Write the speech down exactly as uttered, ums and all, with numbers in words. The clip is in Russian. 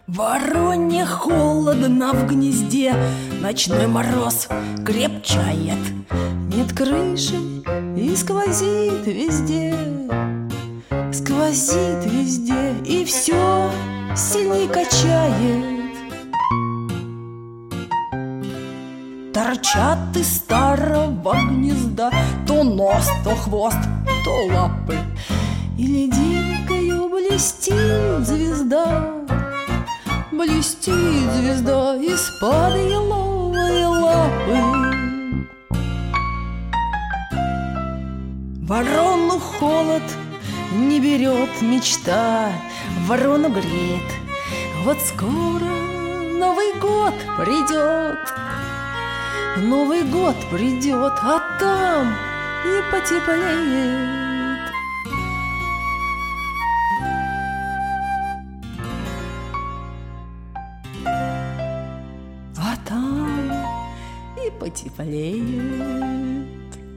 Вороне холодно в гнезде, ночной мороз крепчает. Нет крыши и сквозит везде, сквозит везде, и все сильней качает. Торчат из старого гнезда то нос, то хвост, то лапы, и лединкою блестит звезда. Блестит звезда из-под еловой лапы. Ворону холод не берет мечта, ворону греет. Вот скоро Новый год придет, Новый год придет, а там и потеплеет. А там и потеплеет.